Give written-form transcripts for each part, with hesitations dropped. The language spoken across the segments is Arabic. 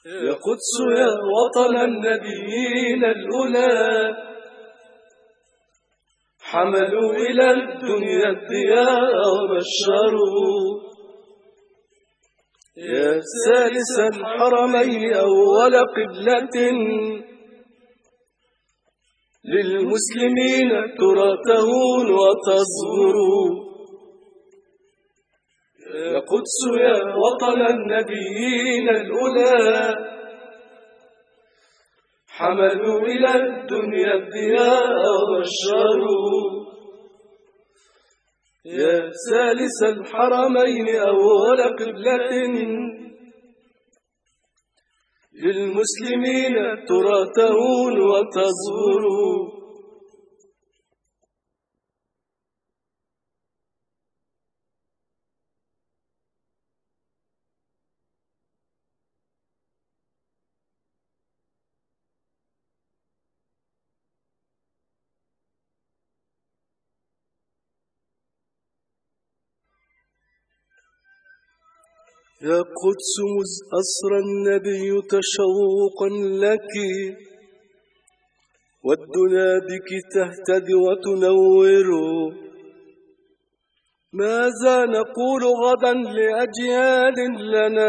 يا قدس يا وطن النبيين الأولى، حملوا إلى الدنيا الضياء وبشروا. يا ثالث الحرمين أول قبلة للمسلمين تراتهون وتصغروا. يا قدس يا وطن النبيين الأولى، حملوا إلى الدنيا الضياء وبشروا. يا ثالث الحرمين أول قبلة للمسلمين تراتهون وتصغروا. يا قدس مذ أسرى النبي تشوقا لك، والدنا بك تهتدي وتنور. ماذا نقول غدا لأجيال لنا؟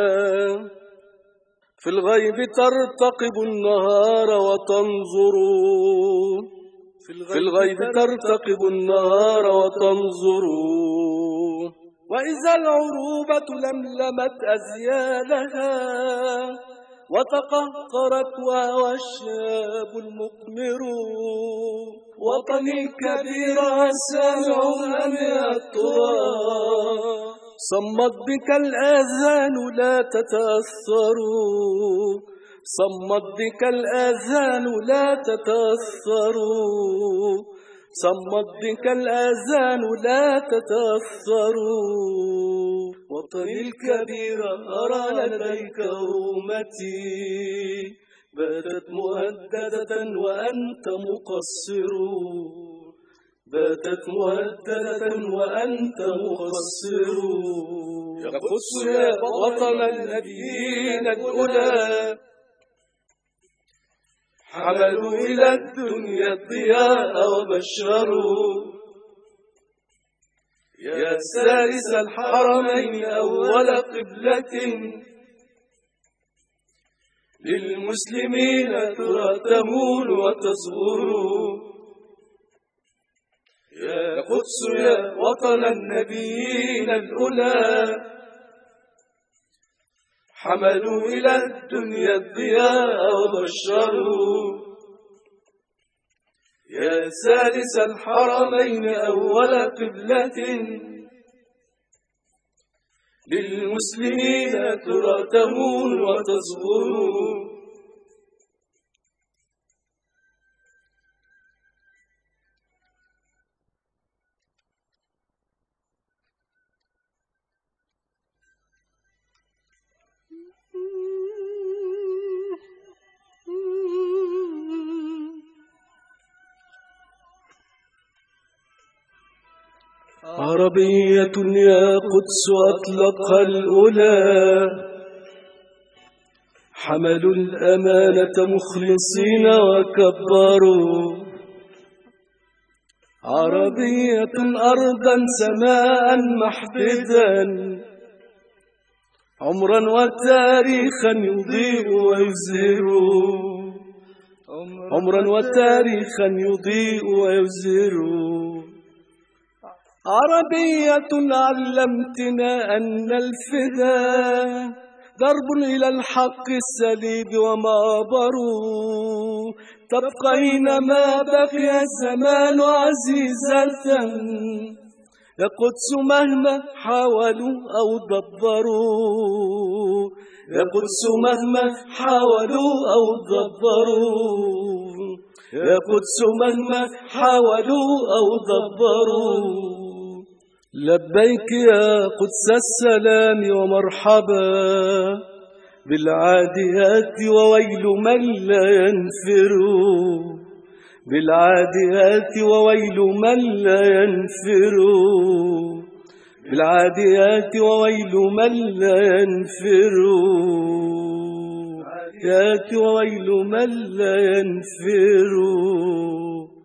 في الغيب ترتقب النهار وتنظر، في الغيب ترتقب النهار وتنظر. وإذا العروبة لملمت أزيالها وتقهقرت وهو الشاب المقمر. وطني الكبير سامع أنيا التراب، صمت بك الآذان لا تتأثر، صمت بك الآذان لا تتأثر، صمت بك الآذان لا تتأثر. وطني الكبير أرى لديك أمتي باتت مهددة وأنت مقصر، باتت مهددة وأنت مقصر. يا قدس يا وطن النبيين الأولى، حملوا إلى الدنيا الضياء وبشروا. يا ثالث الحرمين أول قبلة للمسلمين تراتهون وتصغروا. يا قدس يا وطن النبيين الأولى، حملوا إلى الدنيا الضياء وبشروا. يا ثالث الحرمين أول قبلة للمسلمين تراتهون وتصغروا. عربية يا قدس أطلقها الأولى، حملوا الأمانة مخلصين وكبروا. عربية أرضا سماء محددا، عمرا وتاريخا يضيء ويزهر، عمرا وتاريخا يضيء ويزهر. عربية علمتنا أن الفداء درب إلى الحق السليب ومعبر، تبقى أينما بقي الزمان عزيزة. يا قدس مهما حاولوا أو دبروا، يا قدس مهما حاولوا أو دبروا، يا قدس مهما حاولوا أو دبروا. لبيك يا قدس السلام ومرحبا بالعاديات وويل من لا ينفر، بالعاديات وويل من لا ينفر، بالعاديات وويل من لا ينفر. ياتي وويل من لا ينفر